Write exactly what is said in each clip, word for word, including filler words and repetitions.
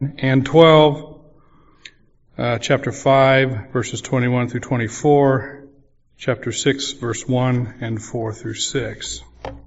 and twelve, uh, chapter five, verses twenty-one through twenty-four, chapter six, verse one and four through six.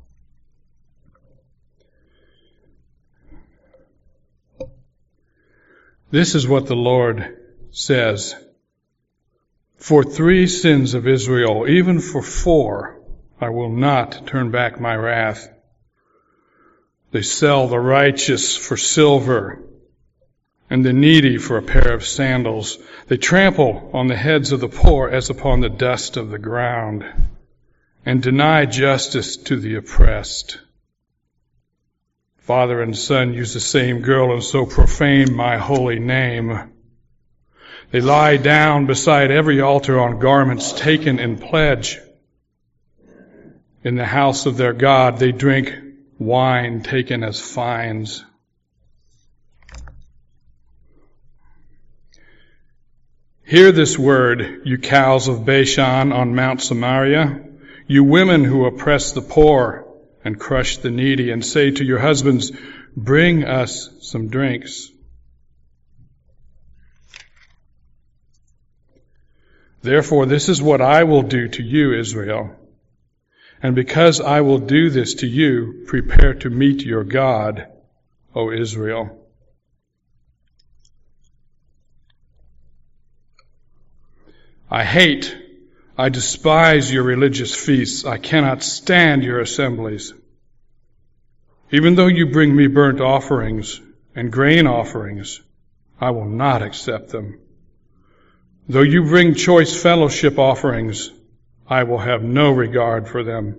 This is what the Lord says. For three sins of Israel, even for four, I will not turn back my wrath. They sell the righteous for silver and the needy for a pair of sandals. They trample on the heads of the poor as upon the dust of the ground and deny justice to the oppressed. Father and son use the same girl and so profane my holy name. They lie down beside every altar on garments taken in pledge. In the house of their God they drink wine taken as fines. Hear this word, you cows of Bashan on Mount Samaria, you women who oppress the poor and crush the needy, and say to your husbands, bring us some drinks. Therefore, this is what I will do to you, Israel. And because I will do this to you, prepare to meet your God, O Israel. I hate, I despise your religious feasts. I cannot stand your assemblies. Even though you bring me burnt offerings and grain offerings, I will not accept them. Though you bring choice fellowship offerings, I will have no regard for them.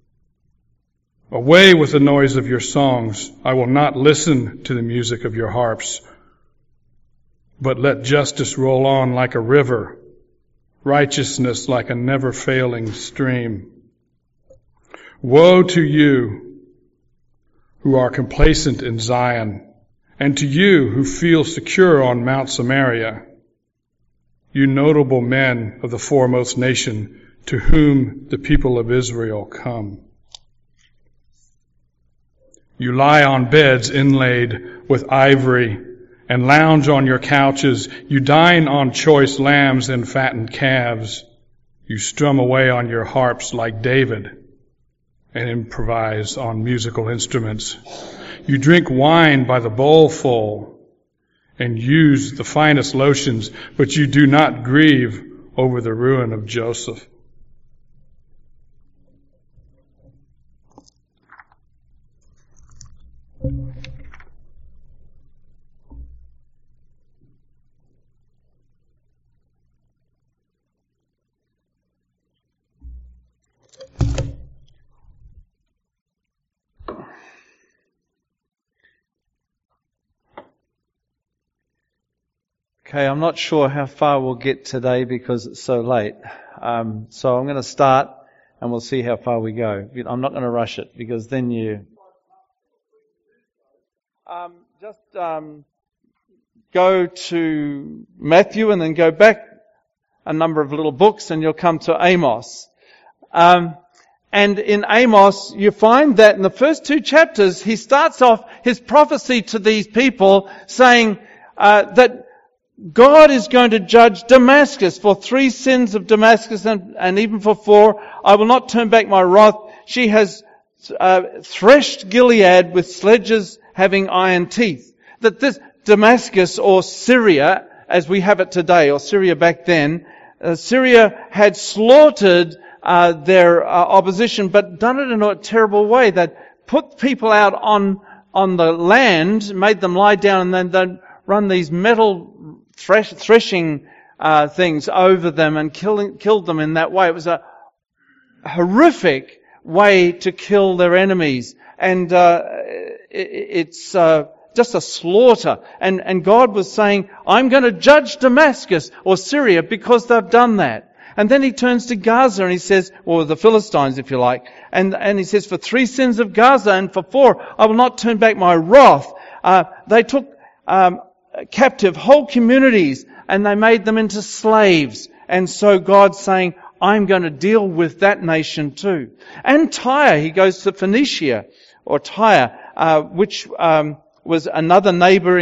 Away with the noise of your songs. I will not listen to the music of your harps. But let justice roll on like a river, righteousness like a never-failing stream. Woe to you who are complacent in Zion, and to you who feel secure on Mount Samaria, you notable men of the foremost nation, to whom the people of Israel come. You lie on beds inlaid with ivory and lounge on your couches. You dine on choice lambs and fattened calves. You strum away on your harps like David and improvise on musical instruments. You drink wine by the bowlful and use the finest lotions, but you do not grieve over the ruin of Joseph. Okay, I'm not sure how far we'll get today because it's so late. Um, so I'm going to start and we'll see how far we go. I'm not going to rush it because then you... Um, just um, go to Matthew and then go back a number of little books and you'll come to Amos. Um, and in Amos, you find that in the first two chapters, he starts off his prophecy to these people saying uh, that God is going to judge Damascus for three sins of Damascus and, and even for four. I will not turn back my wrath. She has uh, threshed Gilead with sledges having iron teeth. That this Damascus or Syria, as we have it today, or Syria back then, uh, Syria had slaughtered uh, their uh, opposition, but done it in a terrible way. They'd put people out on on the land, made them lie down, and then they'd run these metal Thresh, threshing uh, things over them and killing, killed them in that way. It was a horrific way to kill their enemies, and uh, it, it's uh, just a slaughter. And, and God was saying, "I'm going to judge Damascus or Syria because they've done that." And then He turns to Gaza and He says, or the Philistines, if you like, and and He says, "For three sins of Gaza and for four, I will not turn back my wrath." Uh, they took Um, captive whole communities and they made them into slaves. And so God's saying, I'm going to deal with that nation too. And Tyre, he goes to Phoenicia or Tyre, uh, which um, was another neighbouring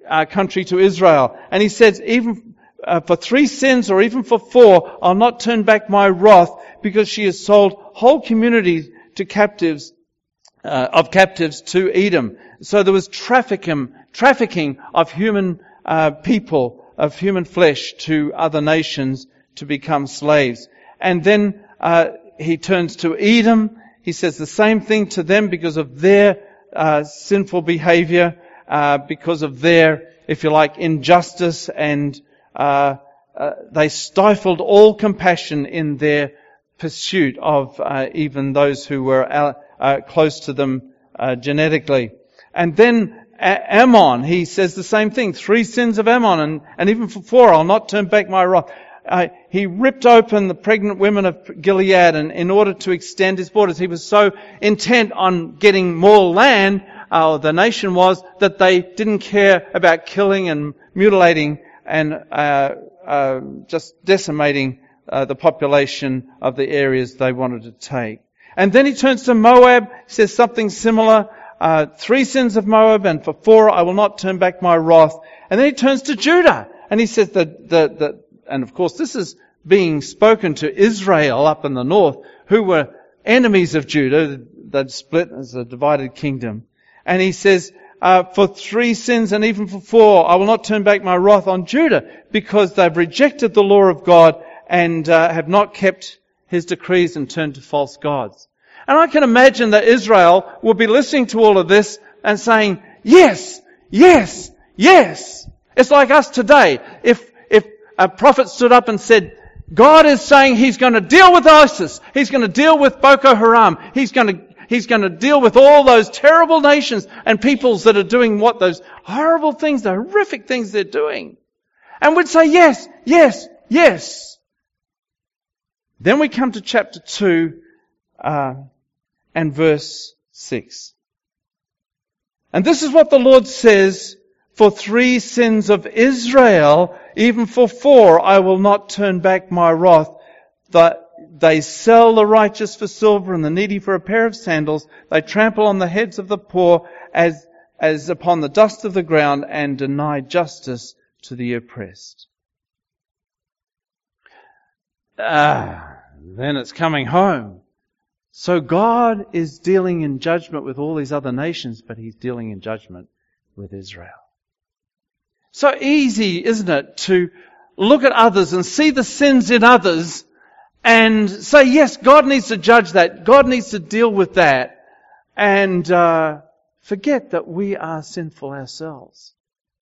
uh, country to Israel. And he says, even uh, for three sins or even for four, I'll not turn back my wrath, because she has sold whole communities to captives, uh, of captives to Edom. So there was trafficking, trafficking of human uh, people, of human flesh to other nations to become slaves. And then uh, he turns to Edom. He says the same thing to them because of their uh, sinful behavior, uh, because of their, if you like, injustice, and uh, uh, they stifled all compassion in their pursuit of uh, even those who were uh, uh, close to them uh, genetically. And then A- Ammon, he says the same thing, three sins of Ammon, and, and even for four, I'll not turn back my wrath. Uh, he ripped open the pregnant women of Gilead, and in order to extend his borders, he was so intent on getting more land, uh, the nation was, that they didn't care about killing and mutilating and uh, uh, just decimating uh, the population of the areas they wanted to take. And then he turns to Moab, says something similar, uh, three sins of Moab, and for four I will not turn back my wrath. And then he turns to Judah, and he says that the, the and of course this is being spoken to Israel up in the north, who were enemies of Judah. They'd split as a divided kingdom. And he says, uh, for three sins and even for four, I will not turn back my wrath on Judah, because they've rejected the law of God and uh, have not kept His decrees and turned to false gods. And I can imagine that Israel will be listening to all of this and saying, yes, yes, yes. It's like us today. If if a prophet stood up and said, God is saying He's going to deal with ISIS, He's going to deal with Boko Haram, He's going to He's going to deal with all those terrible nations and peoples that are doing what? Those horrible things, the horrific things they're doing. And we'd say, yes, yes, yes. Then we come to chapter two uh, and verse six. And this is what the Lord says, for three sins of Israel, even for four, I will not turn back my wrath. That they sell the righteous for silver and the needy for a pair of sandals. They trample on the heads of the poor as, as upon the dust of the ground, and deny justice to the oppressed. Ah, then it's coming home. So God is dealing in judgment with all these other nations, but He's dealing in judgment with Israel. So easy, isn't it, to look at others and see the sins in others and say, yes, God needs to judge that. God needs to deal with that. And uh, forget that we are sinful ourselves.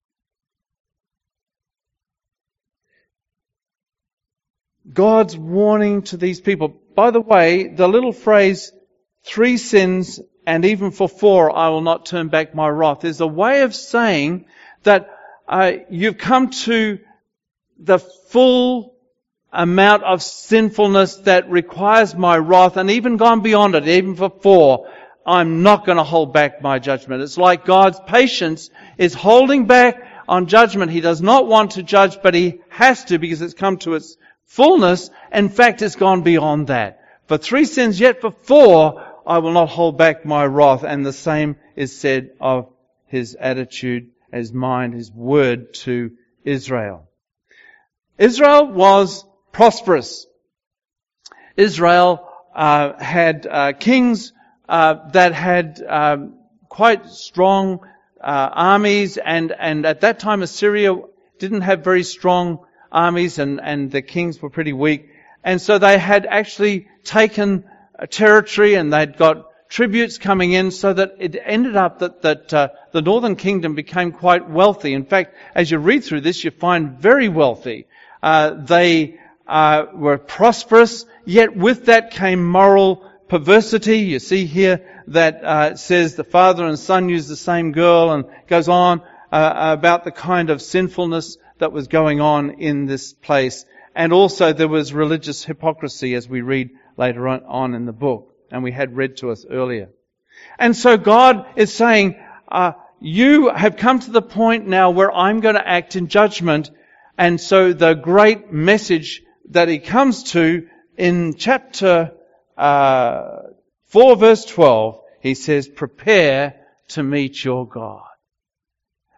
God's warning to these people. By the way, the little phrase, three sins and even for four I will not turn back my wrath, is a way of saying that uh, you've come to the full amount of sinfulness that requires my wrath, and even gone beyond it, even for four, I'm not going to hold back my judgment. It's like God's patience is holding back on judgment. He does not want to judge, but He has to, because it's come to its fullness. In fact, it's gone beyond that. For three sins, yet for four, I will not hold back my wrath. And the same is said of His attitude, His mind, His word to Israel. Israel was prosperous. Israel uh, had uh, kings uh, that had um, quite strong uh, armies, and, and at that time Assyria didn't have very strong armies, and, and the kings were pretty weak. And so they had actually taken a territory, and they'd got tributes coming in, so that it ended up that, that uh, the northern kingdom became quite wealthy. In fact, as you read through this, you find very wealthy. Uh, they uh, were prosperous, yet with that came moral perversity. You see here that uh, it says the father and son used the same girl, and goes on uh, about the kind of sinfulness that was going on in this place. And also there was religious hypocrisy, as we read later on in the book, and we had read to us earlier. And so God is saying, uh, you have come to the point now where I'm going to act in judgment. And so the great message that He comes to in chapter uh, four verse twelve, He says, prepare to meet your God.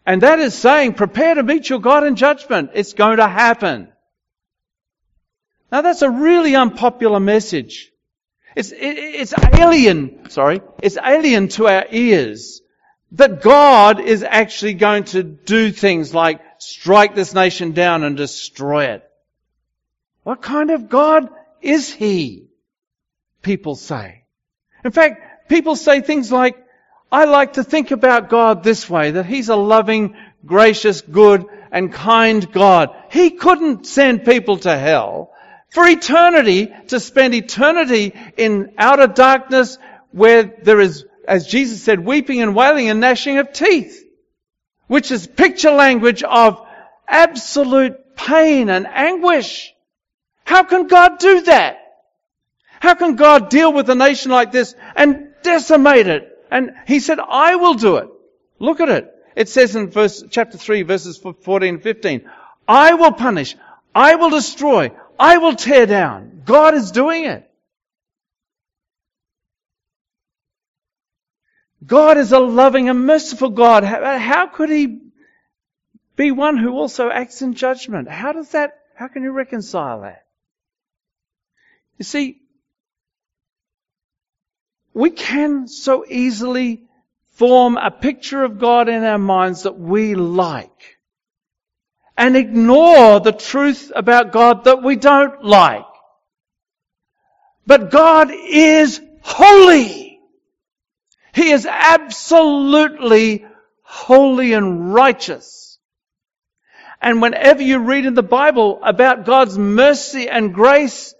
And that is saying, prepare to meet your God in judgment. It's going to happen. Now that's a really unpopular message. It's, it, it's alien, sorry, it's alien to our ears that God is actually going to do things like strike this nation down and destroy it. What kind of God is He? People say. In fact, people say things like, I like to think about God this way, that He's a loving, gracious, good and kind God. He couldn't send people to hell for eternity, to spend eternity in outer darkness where there is, as Jesus said, weeping and wailing and gnashing of teeth, which is picture language of absolute pain and anguish. How can God do that? How can God deal with a nation like this and decimate it? And He said, I will do it. Look at it. It says in verse, chapter three, verses fourteen and fifteen, I will punish, I will destroy, I will tear down. God is doing it. God is a loving and merciful God. How, how could He be one who also acts in judgment? How does that, how can you reconcile that? You see, we can so easily form a picture of God in our minds that we like and ignore the truth about God that we don't like. But God is holy. He is absolutely holy and righteous. And whenever you read in the Bible about God's mercy and grace,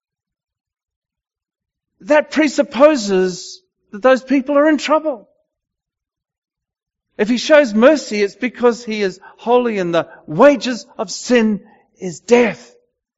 that presupposes that those people are in trouble. If He shows mercy, it's because He is holy and the wages of sin is death.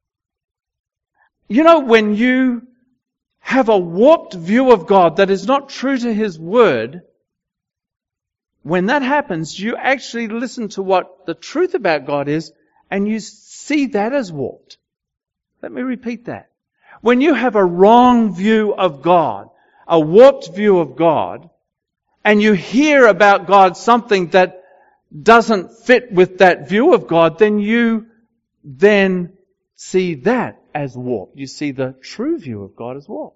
You know, when you have a warped view of God that is not true to His Word, when that happens, you actually listen to what the truth about God is and you see that as warped. Let me repeat that. When you have a wrong view of God, a warped view of God, and you hear about God something that doesn't fit with that view of God, then you then see that as warped. You see the true view of God as warped.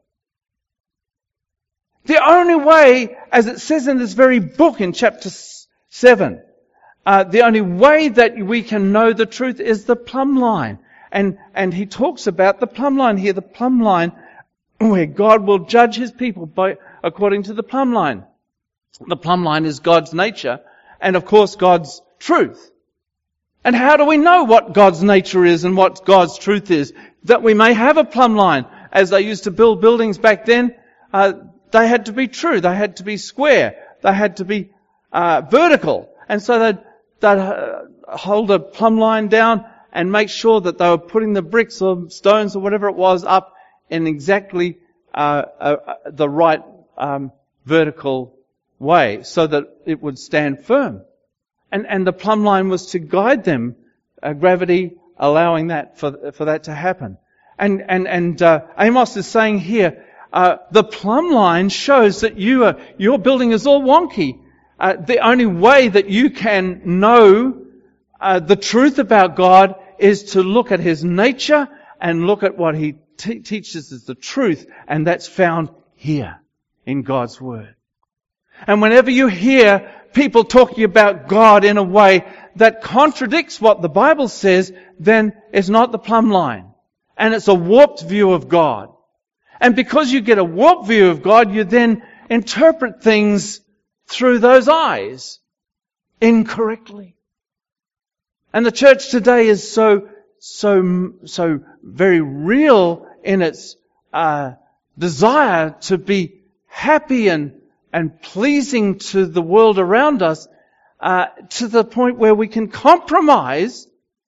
The only way, as it says in this very book in chapter seven, uh, the only way that we can know the truth is the plumb line. And, and he talks about the plumb line here, the plumb line where God will judge His people by, according to the plumb line. The plumb line is God's nature and of course God's truth. And how do we know what God's nature is and what God's truth is? That we may have a plumb line. As they used to build buildings back then, uh, they had to be true. They had to be square. They had to be uh, vertical. And so they'd, they'd uh, hold a plumb line down and make sure that they were putting the bricks or stones or whatever it was up in exactly uh, uh, the right um, vertical way so that it would stand firm. And, and the plumb line was to guide them, uh, gravity allowing that for, for that to happen. And, and, and uh, Amos is saying here, uh, the plumb line shows that you are, your building is all wonky. Uh, the only way that you can know uh, the truth about God is to look at His nature and look at what He te- teaches as the truth, and that's found here in God's Word. And whenever you hear people talking about God in a way that contradicts what the Bible says, then it's not the plumb line. And it's a warped view of God. And because you get a warped view of God, you then interpret things through those eyes incorrectly. And the church today is so, so, so very real in its uh, desire to be happy and and pleasing to the world around us, uh, to the point where we can compromise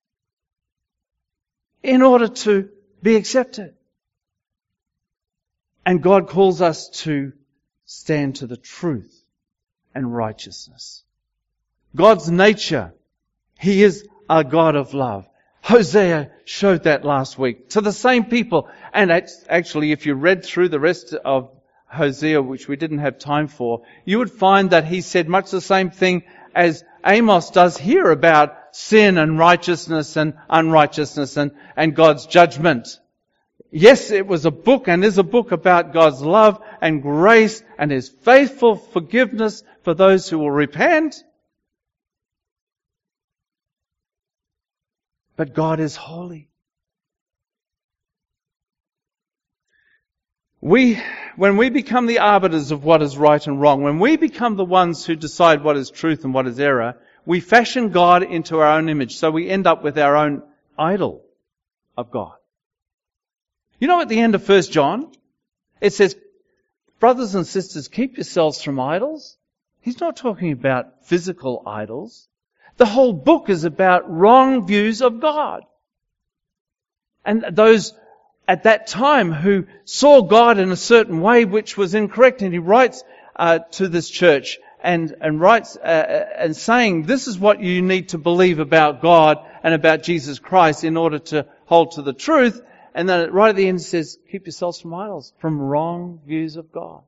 in order to be accepted. And God calls us to stand to the truth and righteousness. God's nature, He is a God of love. Hosea showed that last week to the same people. And actually, if you read through the rest of Hosea, which we didn't have time for, you would find that he said much the same thing as Amos does here about sin and righteousness and unrighteousness and, and God's judgment. Yes, it was a book and is a book about God's love and grace and His faithful forgiveness for those who will repent. But God is holy. We, when we become the arbiters of what is right and wrong, when we become the ones who decide what is truth and what is error, we fashion God into our own image. So we end up with our own idol of God. You know, at the end of First John, it says, brothers and sisters, keep yourselves from idols. He's not talking about physical idols. The whole book is about wrong views of God. And those at that time who saw God in a certain way which was incorrect. And he writes uh, to this church and, and writes uh, and saying, this is what you need to believe about God and about Jesus Christ in order to hold to the truth. And then right at the end it says, keep yourselves from idols, from wrong views of God.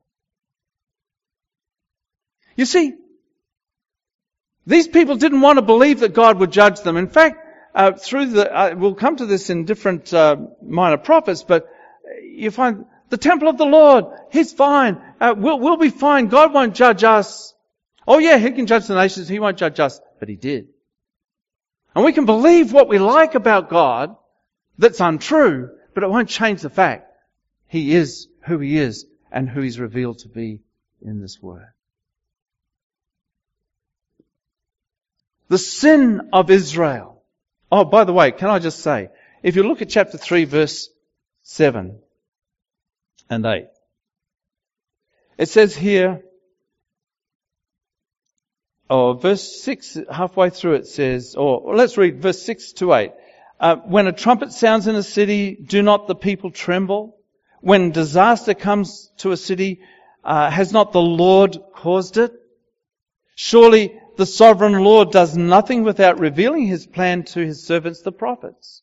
You see, these people didn't want to believe that God would judge them. In fact, uh, through the, uh, we'll come to this in different uh, minor prophets, but you find the temple of the Lord, He's fine. Uh, we'll, we'll be fine. God won't judge us. Oh yeah, He can judge the nations. He won't judge us. But He did. And we can believe what we like about God that's untrue, but it won't change the fact He is who He is and who He's revealed to be in this Word. The sin of Israel. Oh, by the way, can I just say, if you look at chapter three, verse seven and eight, it says here, oh, verse six, halfway through it says, or let's read verse six to eight. Uh, when a trumpet sounds in a city, do not the people tremble? When disaster comes to a city, uh, has not the Lord caused it? Surely the sovereign Lord does nothing without revealing His plan to His servants, the prophets.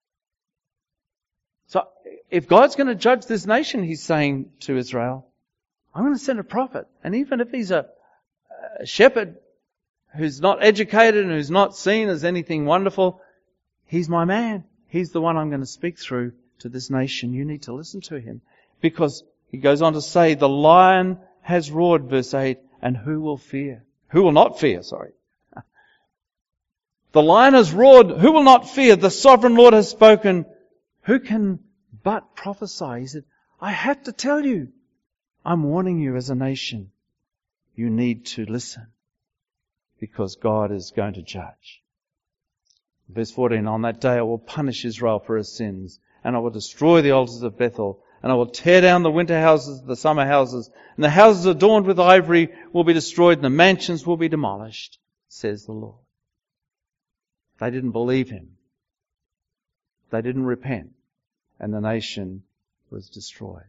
So, if God's going to judge this nation, He's saying to Israel, I'm going to send a prophet. And even if he's a, a shepherd who's not educated and who's not seen as anything wonderful, he's my man. He's the one I'm going to speak through to this nation. You need to listen to him. Because he goes on to say, the lion has roared, verse eight, and who will fear? Who will not fear, sorry. The lion has roared, who will not fear? The sovereign Lord has spoken. Who can but prophesy? He said, I have to tell you, I'm warning you as a nation. You need to listen because God is going to judge. Verse fourteen, on that day I will punish Israel for his sins, and I will destroy the altars of Bethel, and I will tear down the winter houses, the summer houses, and the houses adorned with ivory will be destroyed, and the mansions will be demolished, says the Lord. They didn't believe him. They didn't repent, and the nation was destroyed.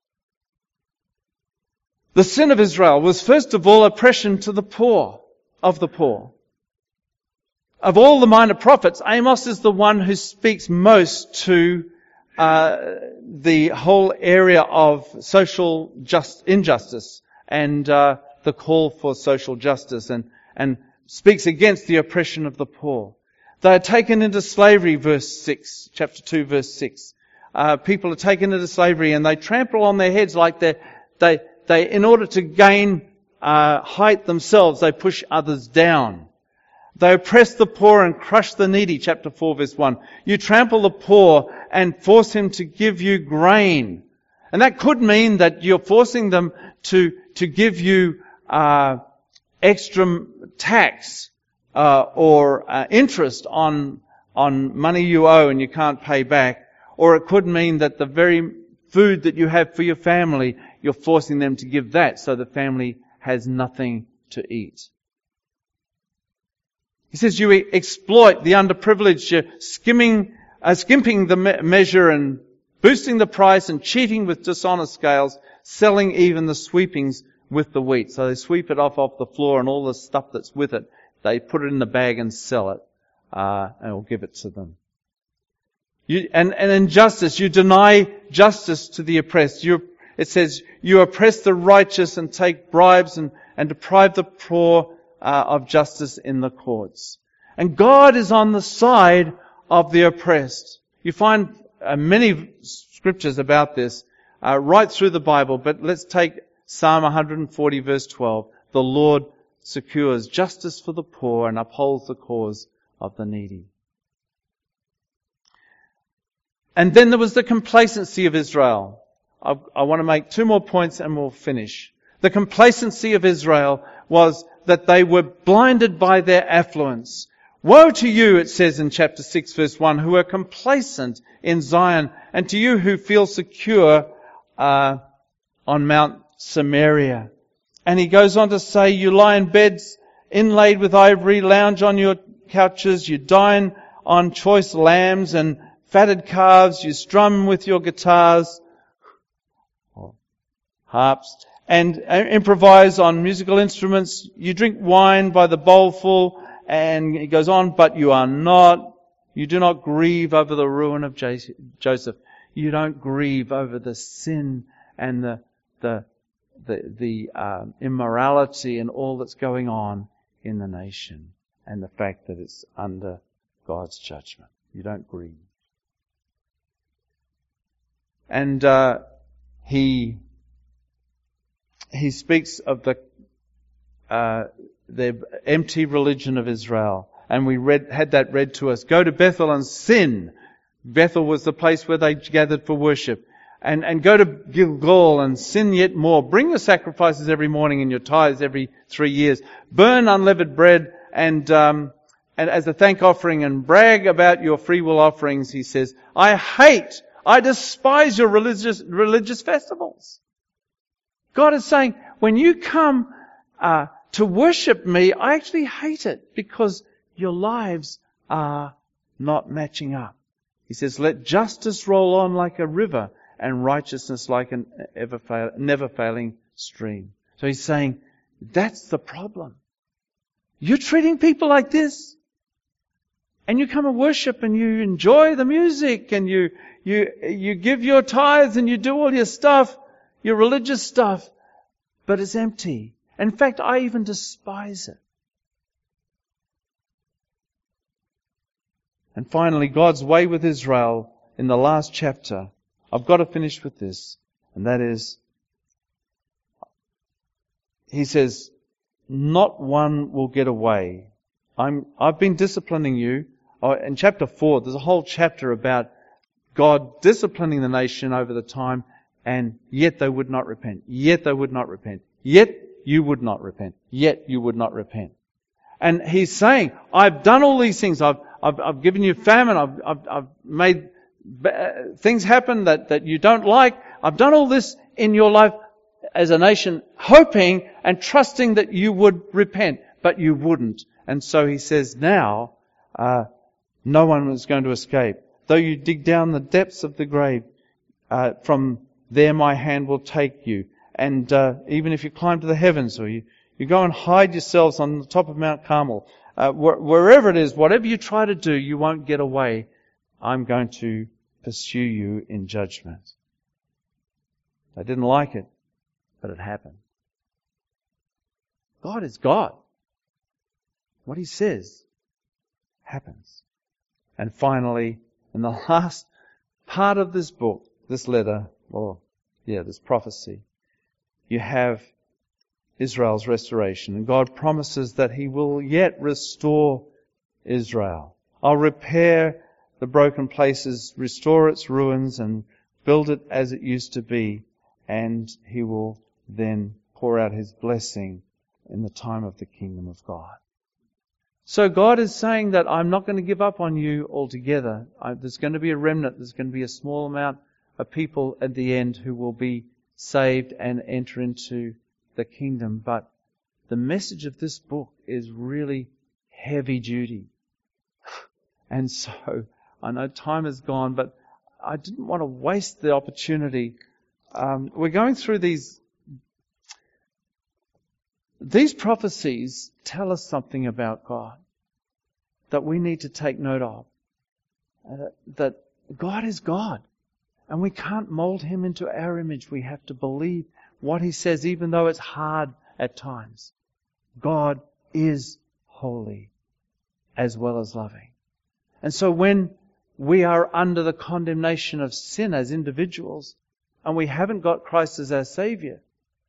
The sin of Israel was first of all oppression to the poor, of the poor. Of all the minor prophets, Amos is the one who speaks most to uh, the whole area of social just injustice and uh, the call for social justice, and, and speaks against the oppression of the poor. They are taken into slavery, verse six, chapter two, verse six. Uh, people are taken into slavery and they trample on their heads like they, they, they, in order to gain uh, height themselves, they push others down. They oppress the poor and crush the needy, chapter four, verse one. You trample the poor and force him to give you grain. And that could mean that you're forcing them to, to give you uh, extra tax uh, or uh, interest on, on money you owe and you can't pay back. Or it could mean that the very food that you have for your family, you're forcing them to give that so the family has nothing to eat. He says you exploit the underprivileged, you're skimming, uh, skimping the me- measure and boosting the price and cheating with dishonest scales, selling even the sweepings with the wheat. So they sweep it off off the floor and all the stuff that's with it, they put it in the bag and sell it, uh, and we'll give it to them. You, and, and injustice, you deny justice to the oppressed. You, it says you oppress the righteous and take bribes and, and deprive the poor uh, of justice in the courts. And God is on the side of the oppressed. You find uh, many scriptures about this uh, right through the Bible, but let's take Psalm one forty verse twelve. The Lord secures justice for the poor and upholds the cause of the needy. And then there was the complacency of Israel. I, I want to make two more points and we'll finish. The complacency of Israel was that they were blinded by their affluence. Woe to you, it says in chapter six verse one, who are complacent in Zion, and to you who feel secure uh, on Mount Samaria. And he goes on to say, you lie in beds inlaid with ivory, lounge on your couches, you dine on choice lambs and fatted calves, you strum with your guitars, or harps, and improvise on musical instruments, you drink wine by the bowlful, and he goes on, but you are not, you do not grieve over the ruin of Joseph. You don't grieve over the sin and the the the, the um, immorality and all that's going on in the nation and the fact that it's under God's judgment. You don't grieve. And uh, he he speaks of the uh, the empty religion of Israel, and we read had that read to us. Go to Bethel and sin. Bethel was the place where they gathered for worship. And, and go to Gilgal and sin yet more. Bring your sacrifices every morning and your tithes every three years. Burn unleavened bread and, um, and as a thank offering, and brag about your free will offerings. He says, I hate, I despise your religious, religious festivals. God is saying, when you come, uh, to worship me, I actually hate it because your lives are not matching up. He says, let justice roll on like a river, and righteousness like an ever fail, never failing stream. So he's saying, that's the problem. You're treating people like this. And you come and worship and you enjoy the music and you, you, you give your tithes and you do all your stuff, your religious stuff, but it's empty. In fact, I even despise it. And finally, God's way with Israel in the last chapter. I've got to finish with this, and that is, he says, not one will get away. I'm, I've been disciplining you. Oh, in chapter four, there's a whole chapter about God disciplining the nation over the time, and yet they would not repent. Yet they would not repent. Yet you would not repent. Yet you would not repent. And he's saying, I've done all these things. I've, I've, I've given you famine. I've, I've, I've made things happen that, that you don't like. I've done all this in your life as a nation, hoping and trusting that you would repent, but you wouldn't. And so he says now, uh, no one is going to escape. Though you dig down the depths of the grave, uh, from there my hand will take you. And uh, even if you climb to the heavens, or you, you go and hide yourselves on the top of Mount Carmel, uh, wh- wherever it is, whatever you try to do, you won't get away. I'm going to pursue you in judgment. I didn't like it, but it happened. God is God. What He says happens. And finally, in the last part of this book, this letter, or yeah, this prophecy, you have Israel's restoration. And God promises that He will yet restore Israel. I'll repair the broken places, restore its ruins, and build it as it used to be. And He will then pour out His blessing in the time of the kingdom of God. So God is saying that I'm not going to give up on you altogether. I, there's going to be a remnant. There's going to be a small amount of people at the end who will be saved and enter into the kingdom. But the message of this book is really heavy duty. And so, I know time is gone, but I didn't want to waste the opportunity. Um, we're going through these These prophecies tell us something about God that we need to take note of. Uh, that God is God, and we can't mold Him into our image. We have to believe what He says, even though it's hard at times. God is holy as well as loving. And so when we are under the condemnation of sin as individuals, and we haven't got Christ as our Saviour,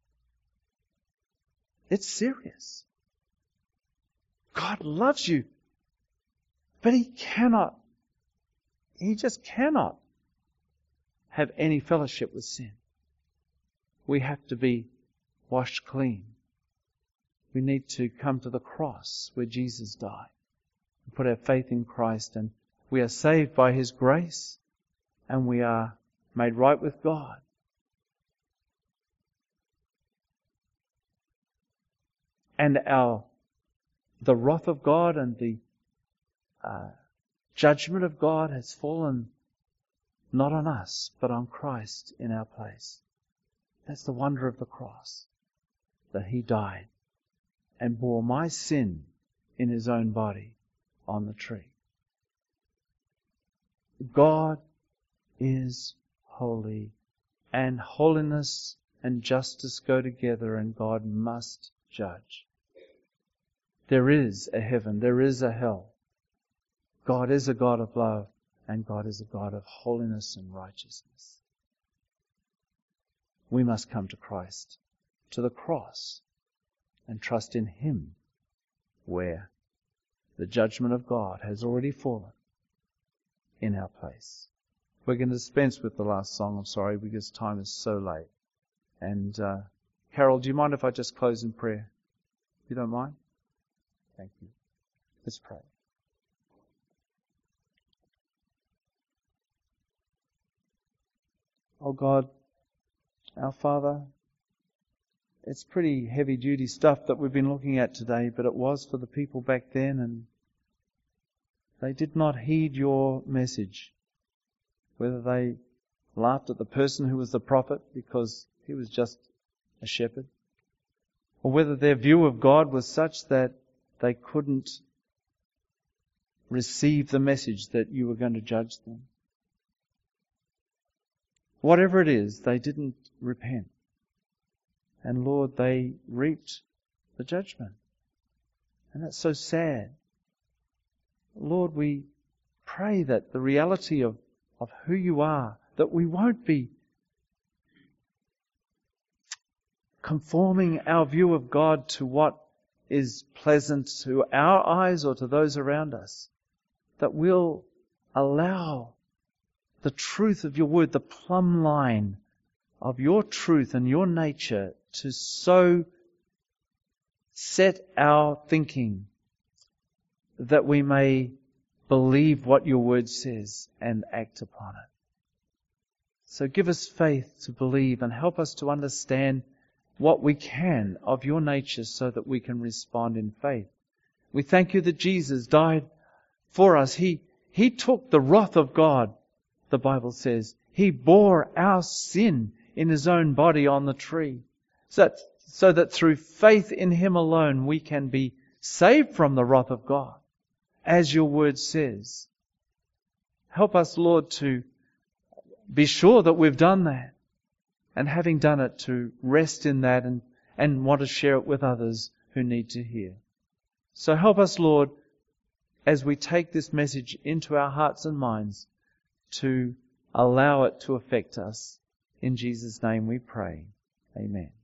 it's serious. God loves you, but He cannot, He just cannot have any fellowship with sin. We have to be washed clean. We need to come to the cross where Jesus died and put our faith in Christ, and we are saved by His grace, and we are made right with God. And our the wrath of God and the uh, judgment of God has fallen not on us, but on Christ in our place. That's the wonder of the cross, that He died and bore my sin in His own body on the tree. God is holy, and holiness and justice go together, and God must judge. There is a heaven, there is a hell. God is a God of love, and God is a God of holiness and righteousness. We must come to Christ, to the cross, and trust in Him, where the judgment of God has already fallen in our place. We're going to dispense with the last song, I'm sorry, because time is so late. And uh, Carol, do you mind if I just close in prayer? You don't mind? Thank you. Let's pray. Oh God, our Father, it's pretty heavy duty stuff that we've been looking at today, but it was for the people back then, and they did not heed your message. Whether they laughed at the person who was the prophet because he was just a shepherd, or whether their view of God was such that they couldn't receive the message that you were going to judge them. Whatever it is, they didn't repent. And Lord, they reaped the judgment. And that's so sad. Lord, we pray that the reality of, of who you are, that we won't be conforming our view of God to what is pleasant to our eyes or to those around us, that we'll allow the truth of your word, the plumb line of your truth and your nature, to so set our thinking that we may believe what your word says and act upon it. So give us faith to believe and help us to understand what we can of your nature so that we can respond in faith. We thank you that Jesus died for us. He, he took the wrath of God, the Bible says. He bore our sin in His own body on the tree. So that, so that through faith in Him alone we can be saved from the wrath of God, as your word says. Help us, Lord, to be sure that we've done that. And having done it, to rest in that and, and want to share it with others who need to hear. So help us, Lord, as we take this message into our hearts and minds, to allow it to affect us. In Jesus' name we pray. Amen.